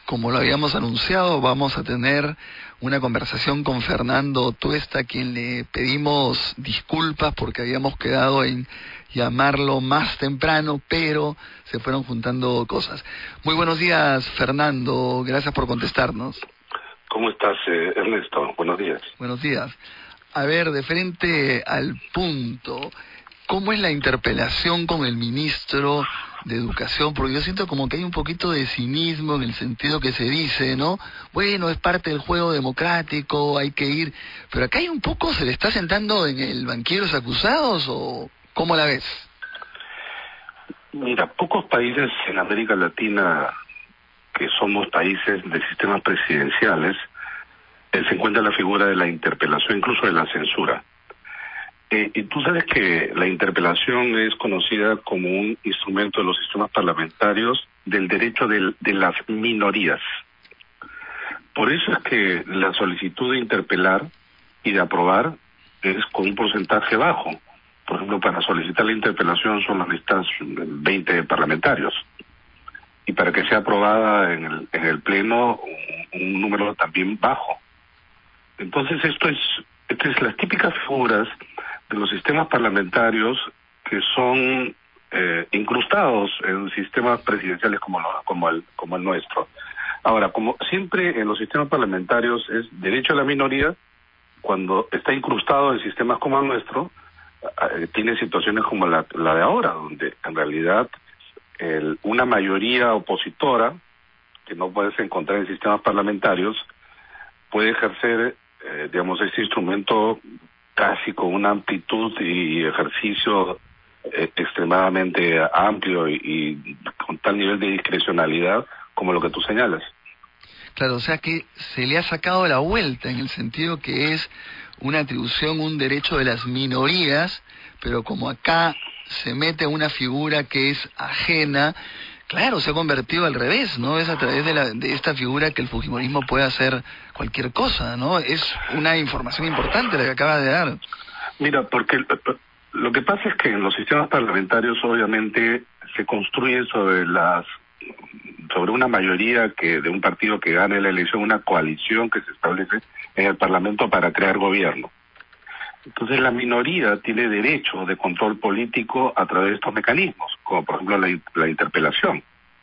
como lo habíamos anunciado, vamos a tener una conversación con Fernando Tuesta, a quien le pedimos disculpas porque habíamos quedado en llamarlo más temprano, pero se fueron juntando cosas. Muy buenos días, Fernando, gracias por contestarnos. ¿Cómo estás, Ernesto? Buenos días. Buenos días. A ver, de frente al punto, ¿cómo es la interpelación con el ministro de Educación? Porque yo siento como que hay un poquito de cinismo en el sentido que se dice, ¿no? Bueno, es parte del juego democrático, hay que ir. Pero acá hay un poco, ¿se le está sentando en el banquillo de los acusados o cómo la ves? Mira, pocos países en América Latina que somos países de sistemas presidenciales, se encuentra la figura de la interpelación, incluso de la censura. Y tú sabes que la interpelación es conocida como un instrumento de los sistemas parlamentarios del derecho de las minorías. Por eso es que la solicitud de interpelar y de aprobar es con un porcentaje bajo. Por ejemplo, para solicitar la interpelación solo necesitas 20 parlamentarios. Y para que sea aprobada en el Pleno, un número también bajo. Entonces estas es las típicas figuras de los sistemas parlamentarios que son incrustados en sistemas presidenciales como el nuestro. Ahora, como siempre en los sistemas parlamentarios es derecho a la minoría, cuando está incrustado en sistemas como el nuestro, tiene situaciones como la de ahora, donde en realidad una mayoría opositora, que no puedes encontrar en sistemas parlamentarios, puede ejercer, este instrumento casi con una amplitud y ejercicio extremadamente amplio y con tal nivel de discrecionalidad como lo que tú señalas. Claro, o sea que se le ha sacado la vuelta en el sentido que es una atribución, un derecho de las minorías, pero como acá se mete una figura que es ajena, claro, se ha convertido al revés, ¿no? Es a través de esta figura que el fujimorismo puede hacer cualquier cosa, ¿no? Es una información importante la que acaba de dar. Mira, porque lo que pasa es que en los sistemas parlamentarios obviamente se construye sobre una mayoría de un partido que gane la elección, una coalición que se establece en el Parlamento para crear gobierno. Entonces la minoría tiene derecho de control político a través de estos mecanismos, como por ejemplo la interpelación,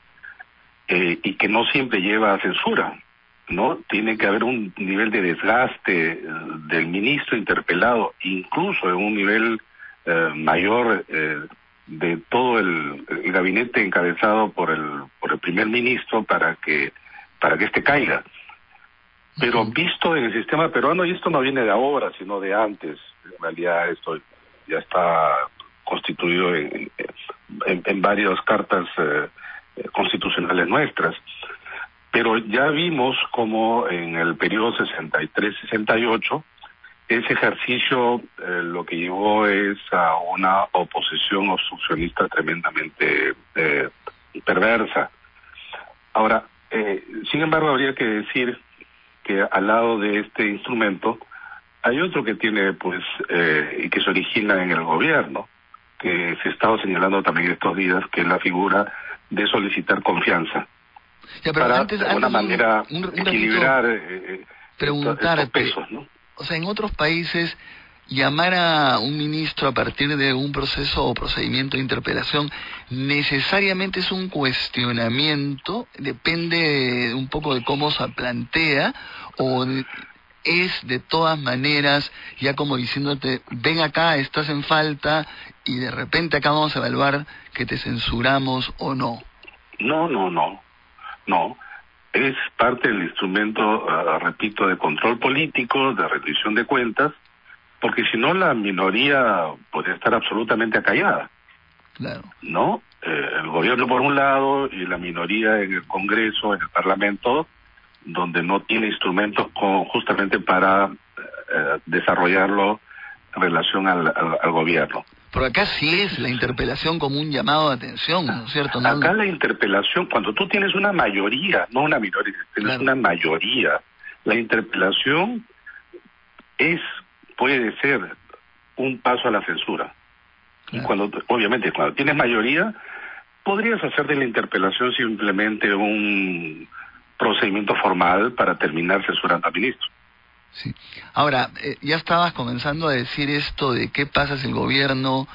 y que no siempre lleva a censura, ¿no? Tiene que haber un nivel de desgaste del ministro interpelado, incluso en un nivel mayor de todo el gabinete encabezado por el primer ministro para que éste caiga. Pero visto en el sistema peruano, y esto no viene de ahora, sino de antes, en realidad esto ya está constituido en varias cartas constitucionales nuestras, pero ya vimos como en el periodo 63-68, ese ejercicio lo que llevó es a una oposición obstruccionista tremendamente perversa. Ahora, sin embargo, habría que decir que al lado de este instrumento hay otro que tiene, y que se origina en el gobierno, que se ha estado señalando también estos días, que es la figura de solicitar confianza. Ya, pero para de alguna manera equilibrar estos pesos, ¿no? O sea, en otros países, llamar a un ministro a partir de un proceso o procedimiento de interpelación necesariamente es un cuestionamiento, depende un poco de cómo se plantea, o es de todas maneras ya como diciéndote, ven acá, estás en falta, y de repente acá vamos a evaluar que te censuramos o no. No. Es parte del instrumento, repito, de control político, de rendición de cuentas, porque si no la minoría podría estar absolutamente acallada. Claro. ¿No? El gobierno por un lado y la minoría en el Congreso, en el Parlamento, donde no tiene instrumentos justamente para desarrollarlo en relación al gobierno. Pero acá sí es la interpelación como un llamado de atención, ¿no es cierto? ¿No? Acá la interpelación, cuando tú tienes una mayoría, no una minoría, tienes una mayoría, la interpelación puede ser un paso a la censura. Claro. Y obviamente, cuando tienes mayoría, podrías hacer de la interpelación simplemente un procedimiento formal para terminar censurando al ministro. Sí. Ahora, ya estabas comenzando a decir esto de qué pasa si el gobierno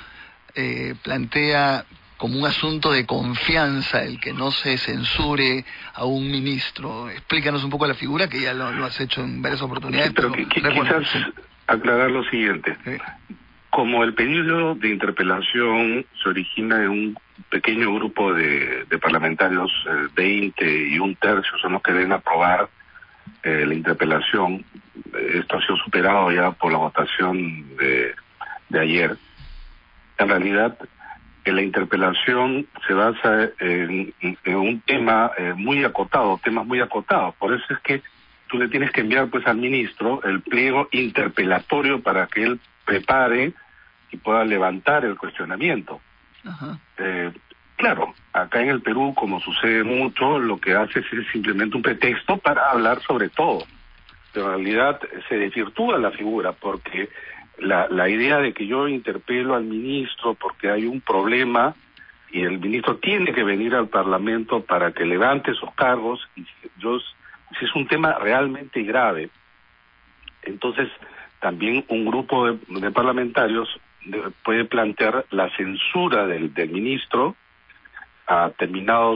plantea como un asunto de confianza el que no se censure a un ministro. Explícanos un poco la figura, que ya lo has hecho en varias oportunidades. Sí, pero quizás aclarar lo siguiente. Sí. Como el pedido de interpelación se origina en un pequeño grupo de parlamentarios, 20 y un tercio son los que deben aprobar la interpelación, esto ha sido superado ya por la votación de ayer. En realidad, la interpelación se basa en un tema muy acotado, temas muy acotados. Por eso es que tú le tienes que enviar pues al ministro el pliego interpelatorio para que él prepare y pueda levantar el cuestionamiento. Ajá. Claro, acá en el Perú, como sucede mucho, lo que hace es simplemente un pretexto para hablar sobre todo. Pero en realidad se desvirtúa la figura, porque la idea de que yo interpelo al ministro porque hay un problema y el ministro tiene que venir al Parlamento para que levante esos cargos, y si es un tema realmente grave, entonces también un grupo de parlamentarios puede plantear la censura del ministro. Ha terminado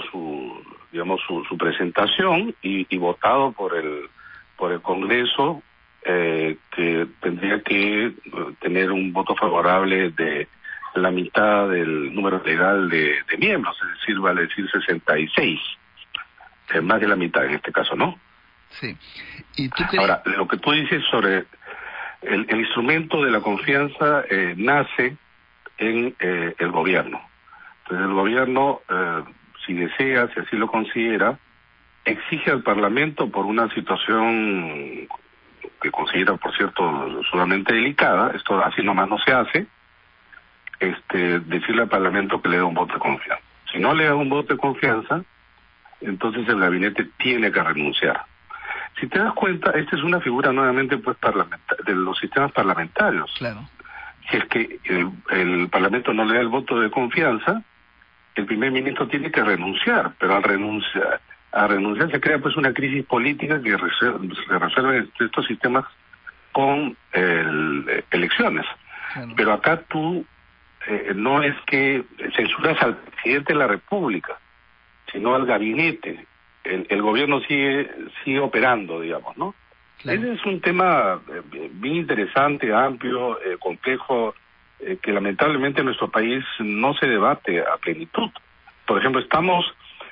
su presentación y votado por el Congreso, que tendría que tener un voto favorable de la mitad del número legal de miembros, es decir, vale decir 66, más de la mitad en este caso, ¿no? Sí. ¿Y tú crees? Ahora, lo que tú dices sobre el instrumento de la confianza nace en el gobierno. Entonces el gobierno, si desea, si así lo considera, exige al Parlamento por una situación que considera, por cierto, sumamente delicada, esto así nomás no se hace, decirle al Parlamento que le dé un voto de confianza. Si no le da un voto de confianza, entonces el gabinete tiene que renunciar. Si te das cuenta, esta es una figura nuevamente pues de los sistemas parlamentarios. Claro. Si es que el Parlamento no le da el voto de confianza, el primer ministro tiene que renunciar, pero al renunciar se crea pues una crisis política que se resuelve estos sistemas con elecciones. Claro. Pero acá tú no es que censuras al presidente de la República, sino al gabinete. El gobierno sigue operando, digamos, ¿no? Claro. Ese es un tema bien interesante, amplio, complejo, que lamentablemente en nuestro país no se debate a plenitud. Por ejemplo, estamos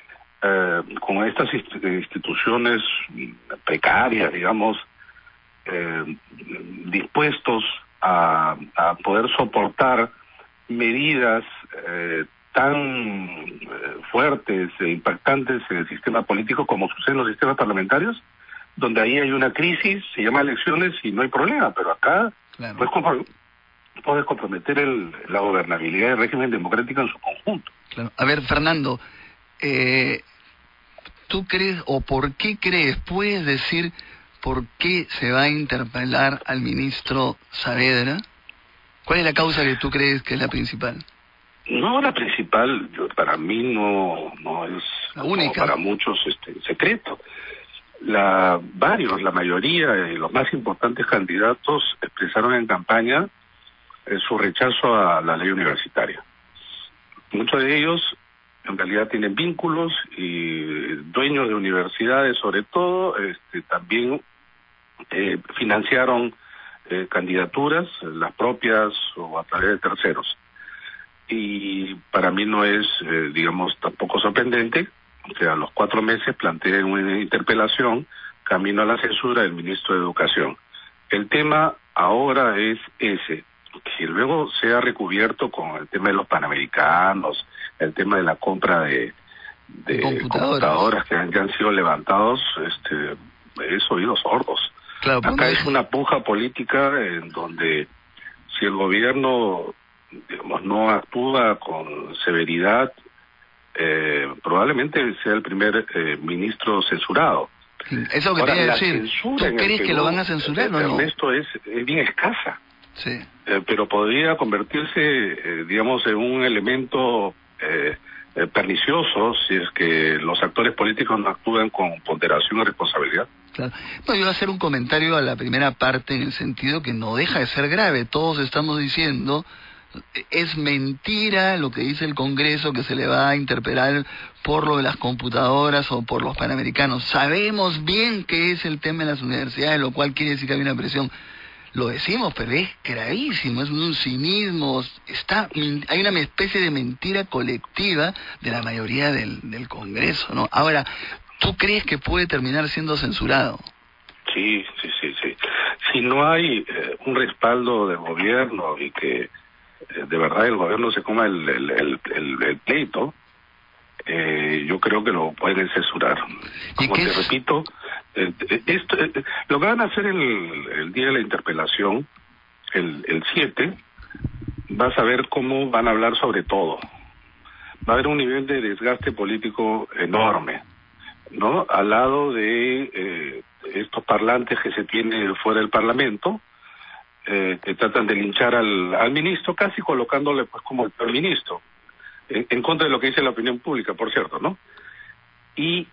con estas instituciones precarias, digamos, dispuestos a poder soportar medidas tan fuertes e impactantes en el sistema político como sucede en los sistemas parlamentarios, donde ahí hay una crisis, se llama elecciones y no hay problema, pero acá claro, puedes comprometer la gobernabilidad del régimen democrático en su conjunto. Claro. A ver, Fernando, ¿tú crees o por qué crees, puedes decir por qué se va a interpelar al ministro Saavedra? ¿Cuál es la causa que tú crees que es la principal? No, la principal, para mí no es, la única, para muchos secreto. La mayoría y los más importantes candidatos expresaron en campaña su rechazo a la ley universitaria. Muchos de ellos en realidad tienen vínculos y dueños de universidades, sobre todo, también financiaron candidaturas, las propias o a través de terceros. Y para mí no es, tampoco sorprendente que a los 4 meses planteen una interpelación camino a la censura del ministro de Educación. El tema ahora es ese, que luego sea recubierto con el tema de los panamericanos, el tema de la compra de computadoras que han sido levantados, es oídos sordos. Claro, acá es una puja política en donde si el gobierno no actúa con severidad, probablemente sea el primer ministro censurado. Eso que te iba a decir, ¿tú crees que lo van a censurar o no? Esto es bien escasa, sí. Pero podría convertirse, en un elemento pernicioso si es que los actores políticos no actúan con ponderación y responsabilidad. Claro. No, yo voy a hacer un comentario a la primera parte en el sentido que no deja de ser grave. Todos estamos diciendo, es mentira lo que dice el Congreso, que se le va a interpelar por lo de las computadoras o por los panamericanos. Sabemos bien que es el tema de las universidades, lo cual quiere decir que hay una presión. Lo decimos, pero es gravísimo, es un cinismo, hay una especie de mentira colectiva de la mayoría del Congreso, ¿no? Ahora, ¿tú crees que puede terminar siendo censurado? Sí. Si no hay un respaldo del gobierno y que de verdad el gobierno se coma el pleito, yo creo que lo pueden censurar. Como te repito, lo que van a hacer el día de la interpelación, el 7, vas a ver cómo van a hablar sobre todo. Va a haber un nivel de desgaste político enorme, ¿no? Al lado de estos parlantes que se tienen fuera del Parlamento, que tratan de linchar al ministro, casi colocándole pues como el peor ministro, en contra de lo que dice la opinión pública, por cierto, ¿no? Y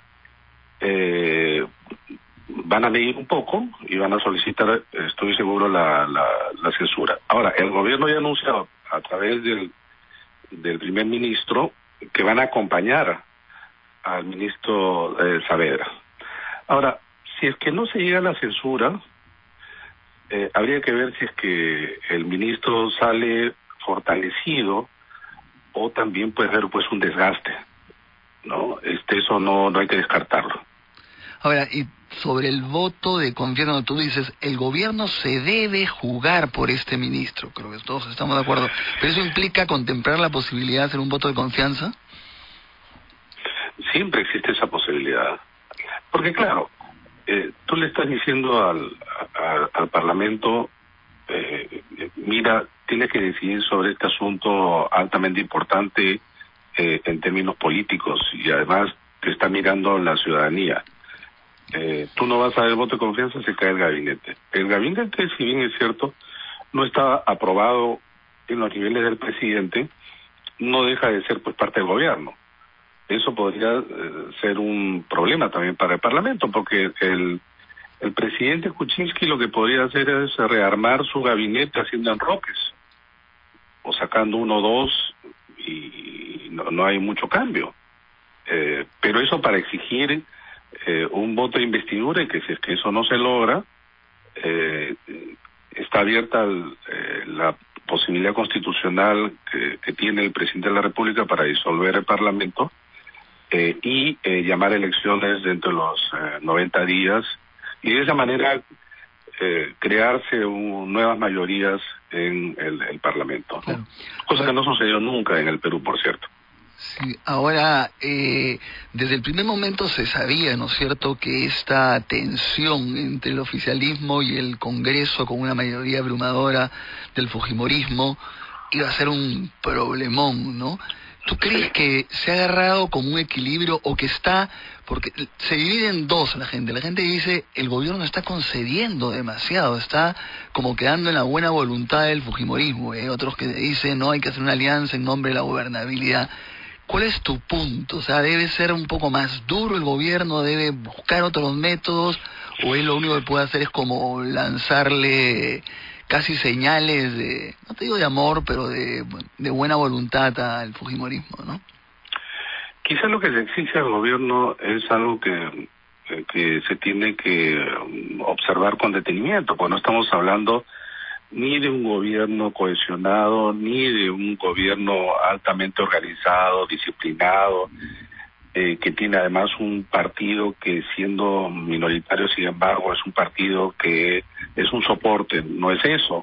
van a medir un poco y van a solicitar, estoy seguro, la censura. Ahora, el gobierno ya ha anunciado a través del primer ministro que van a acompañar al ministro Saavedra. Ahora, si es que no se llega a la censura, habría que ver si es que el ministro sale fortalecido o también puede haber pues un desgaste, ¿no? Eso no hay que descartarlo. Ahora, y sobre el voto de confianza, tú dices, el gobierno se debe jugar por este ministro, creo que todos estamos de acuerdo, pero ¿eso implica contemplar la posibilidad de hacer un voto de confianza? Siempre existe esa posibilidad, porque claro, tú le estás diciendo al Parlamento, mira, tienes que decidir sobre este asunto altamente importante en términos políticos, y además te está mirando la ciudadanía. Tú no vas a dar el voto de confianza, se cae el gabinete. El gabinete, si bien es cierto, no está aprobado en los niveles del presidente, no deja de ser pues parte del gobierno. Eso podría ser un problema también para el Parlamento, porque el presidente Kuczynski lo que podría hacer es rearmar su gabinete haciendo enroques, o sacando uno o dos, y no hay mucho cambio. Pero eso para exigir un voto de investidura, y que si es que eso no se logra, está abierta la posibilidad constitucional que tiene el presidente de la República para disolver el Parlamento y llamar elecciones dentro de los 90 días, y de esa manera crearse nuevas mayorías en el Parlamento, ¿no? Claro. Cosa que no sucedió nunca en el Perú, por cierto. Sí, ahora, desde el primer momento se sabía, ¿no es cierto?, que esta tensión entre el oficialismo y el Congreso, con una mayoría abrumadora del fujimorismo, iba a ser un problemón, ¿no? ¿Tú crees que se ha agarrado como un equilibrio o que está, porque se divide en dos la gente dice el gobierno está concediendo demasiado, está como quedando en la buena voluntad del fujimorismo, otros que dicen no, hay que hacer una alianza en nombre de la gobernabilidad? ¿Cuál es tu punto? O sea, ¿debe ser un poco más duro el gobierno? ¿Debe buscar otros métodos? ¿O él lo único que puede hacer es como lanzarle casi señales de, no te digo de amor, pero de buena voluntad al fujimorismo, ¿no? Quizás lo que se exige al gobierno es algo que se tiene que observar con detenimiento, porque no estamos hablando ni de un gobierno cohesionado, ni de un gobierno altamente organizado, disciplinado, que tiene además un partido que, siendo minoritario, sin embargo, es un partido que es un soporte. No es eso.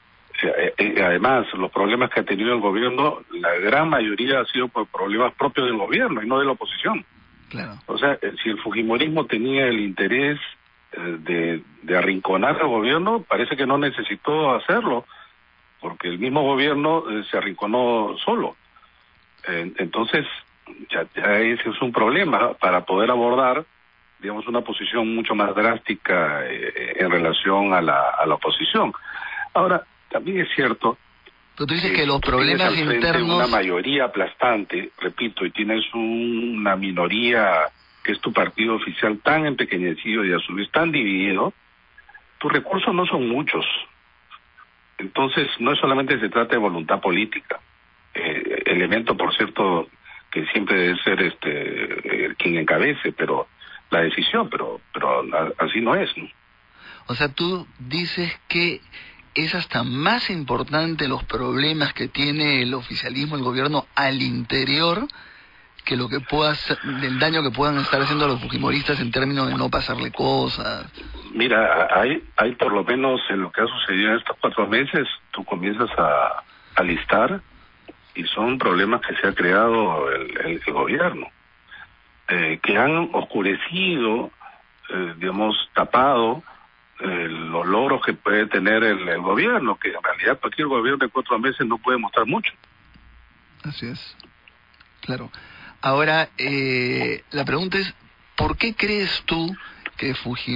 Además, los problemas que ha tenido el gobierno, la gran mayoría ha sido por problemas propios del gobierno y no de la oposición. Claro. O sea, si el fujimorismo tenía el interés de arrinconar al gobierno, parece que no necesitó hacerlo, porque el mismo gobierno se arrinconó solo. Entonces, ya ese es un problema para poder abordar, digamos, una posición mucho más drástica en relación a la oposición. Ahora, también es cierto Pero tú dices que los problemas internos... una mayoría aplastante, repito, y tienes una minoría que es tu partido oficial tan empequeñecido y a su vez tan dividido, tus recursos no son muchos. Entonces, no solamente se trata de voluntad política, elemento, por cierto, que siempre debe ser quien encabece, pero la decisión, pero así no es, ¿no? O sea, tú dices que es hasta más importante los problemas que tiene el oficialismo, el gobierno al interior, que lo que del daño que puedan estar haciendo los fujimoristas en términos de no pasarle cosas. Mira, hay por lo menos en lo que ha sucedido en estos 4 meses, tú comienzas a listar, y son problemas que se ha creado el gobierno, que han oscurecido, tapado los logros que puede tener el gobierno, que en realidad cualquier gobierno de 4 meses no puede mostrar mucho. Así es, claro. Ahora, la pregunta es, ¿por qué crees tú que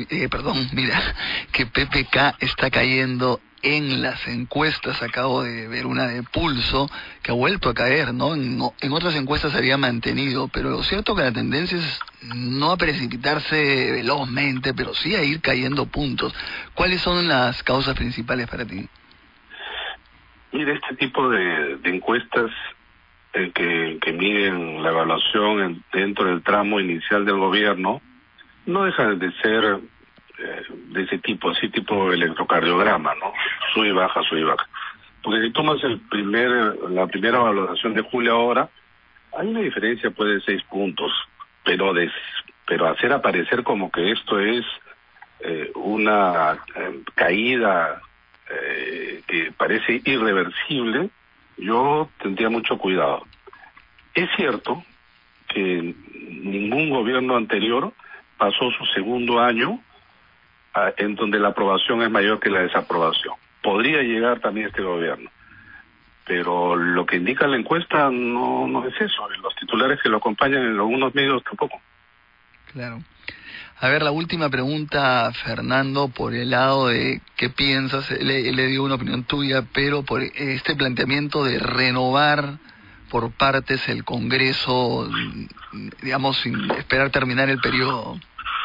que PPK está cayendo en las encuestas? Acabo de ver una de Pulso que ha vuelto a caer, ¿no? En otras encuestas se había mantenido, pero lo cierto que la tendencia es no a precipitarse velozmente, pero sí a ir cayendo puntos. ¿Cuáles son las causas principales para ti? Mira, este tipo de encuestas que miden la evaluación dentro del tramo inicial del gobierno no dejan de ser de ese tipo, así tipo electrocardiograma, ¿no? Sube y baja, sube y baja. Porque si tomas la primera valoración de julio ahora, hay una diferencia pues de 6 puntos, pero hacer aparecer como que esto es una caída que parece irreversible, yo tendría mucho cuidado. Es cierto que ningún gobierno anterior pasó su segundo año en donde la aprobación es mayor que la desaprobación. Podría llegar también este gobierno, pero lo que indica la encuesta no es eso. Los titulares que lo acompañan en algunos medios tampoco. Claro. A ver, la última pregunta, Fernando, por el lado de qué piensas, le dio una opinión tuya, pero por este planteamiento de renovar por partes el Congreso, digamos, sin esperar terminar el periodo.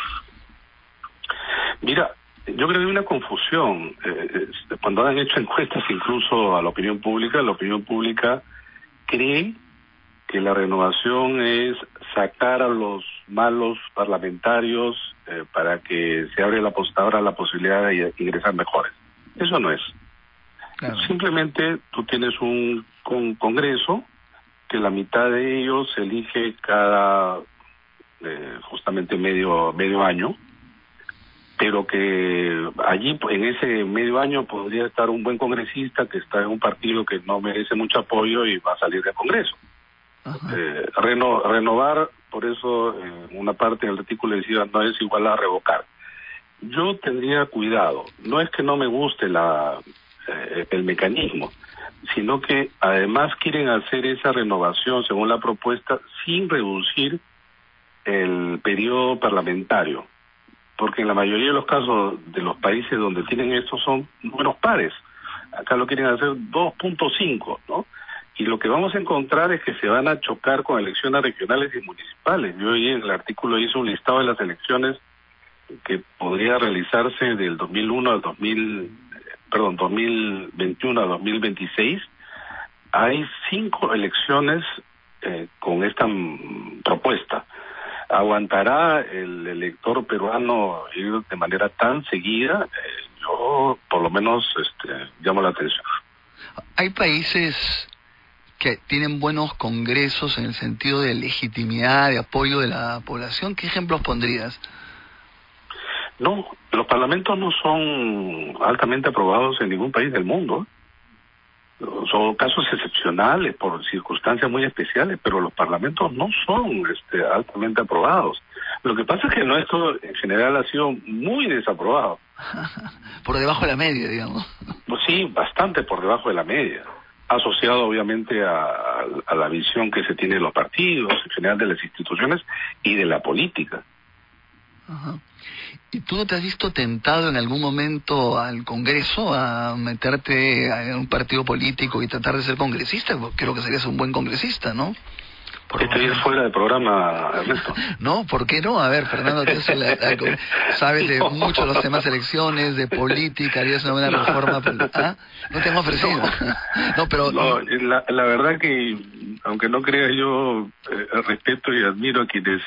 Mira, yo creo que hay una confusión. Cuando han hecho encuestas incluso a la opinión pública cree que la renovación es sacar a los malos parlamentarios para que se abra la posibilidad de ingresar mejores. Eso no es. Claro. Simplemente tú tienes un Congreso que la mitad de ellos se elige cada justamente medio año, pero que allí en ese medio año podría estar un buen congresista que está en un partido que no merece mucho apoyo y va a salir del Congreso. Renovar, por eso una parte del artículo decía no es igual a revocar. Yo tendría cuidado, no es que no me guste el mecanismo, sino que además quieren hacer esa renovación según la propuesta sin reducir el periodo parlamentario, porque en la mayoría de los casos de los países donde tienen esto son buenos pares. Acá lo quieren hacer 2.5, ¿no? Y lo que vamos a encontrar es que se van a chocar con elecciones regionales y municipales. Yo hoy en el artículo hice un listado de las elecciones que podría realizarse del 2021 al 2026. Hay 5 elecciones con esta propuesta. ¿Aguantará el elector peruano ir de manera tan seguida? Yo por lo menos llamo la atención. Hay países que tienen buenos congresos en el sentido de legitimidad, de apoyo de la población. ¿Qué ejemplos pondrías? No, los parlamentos no son altamente aprobados en ningún país del mundo. Son casos excepcionales por circunstancias muy especiales, pero los parlamentos no son altamente aprobados. Lo que pasa es que nuestro en general ha sido muy desaprobado. Por debajo de la media, digamos. Pues sí, bastante por debajo de la media. Asociado obviamente a la visión que se tiene de los partidos, en general de las instituciones y de la política. Ajá. ¿Y tú no te has visto tentado en algún momento al Congreso a meterte en un partido político y tratar de ser congresista? Creo que serías un buen congresista, ¿no? Estoy fuera del programa, Ernesto. No, ¿por qué no? A ver, Fernando, sabes de mucho los temas de elecciones, de política, harías una buena reforma. ¿Ah? ¿No te han ofrecido? No, pero... No, la verdad que, aunque no creas, yo respeto y admiro a quienes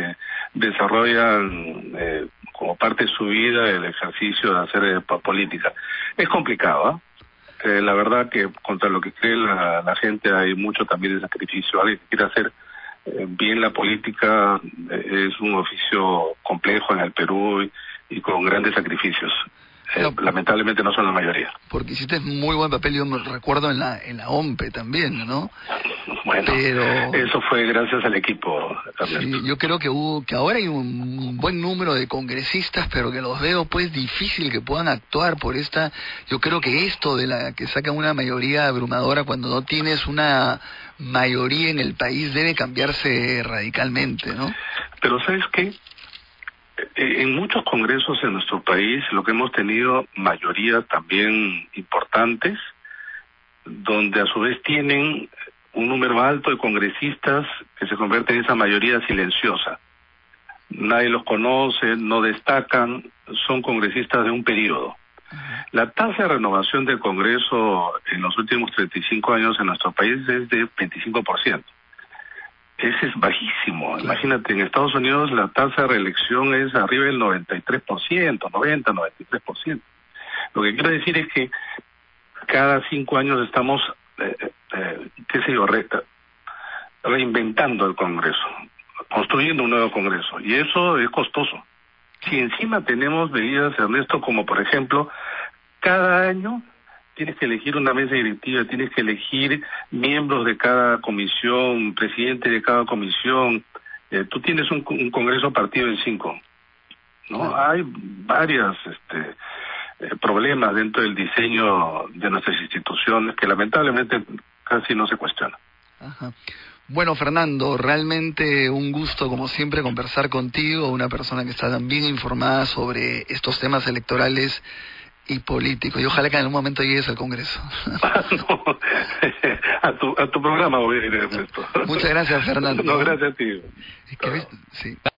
desarrollan como parte de su vida el ejercicio de hacer política. Es complicado, ¿ah? La verdad que contra lo que cree la gente hay mucho también de sacrificio. Alguien que quiere hacer bien la política es un oficio complejo en el Perú y con grandes sacrificios. No, lamentablemente no son la mayoría. Porque hiciste muy buen papel, yo me recuerdo en la OMPE también, ¿no? Bueno, pero eso fue gracias al equipo. Sí, yo creo que ahora hay un buen número de congresistas, pero que los veo pues difícil que puedan actuar por esta. Yo creo que esto de la que sacan una mayoría abrumadora cuando no tienes una mayoría en el país debe cambiarse radicalmente, ¿no? Pero ¿sabes qué? En muchos congresos en nuestro país lo que hemos tenido mayorías también importantes, donde a su vez tienen un número alto de congresistas que se convierten en esa mayoría silenciosa. Nadie los conoce, no destacan, son congresistas de un periodo. La tasa de renovación del Congreso en los últimos 35 años en nuestro país es de 25%. Ese es bajísimo. Imagínate, en Estados Unidos la tasa de reelección es arriba del 93%, 93%. Lo que quiero decir es que cada 5 años estamos, reinventando el Congreso, construyendo un nuevo Congreso, y eso es costoso. Si encima tenemos medidas, Ernesto, como por ejemplo, cada año tienes que elegir una mesa directiva, tienes que elegir miembros de cada comisión, presidente de cada comisión. Tú tienes un Congreso partido en 5, ¿no? Hay varios problemas dentro del diseño de nuestras instituciones que lamentablemente casi no se cuestionan. Ajá. Bueno, Fernando, realmente un gusto, como siempre, conversar contigo, una persona que está tan bien informada sobre estos temas electorales y políticos. Y ojalá que en algún momento llegues al Congreso. No, a tu programa voy a ir, Ernesto. Muchas gracias, Fernando. No, gracias a ti. Sí.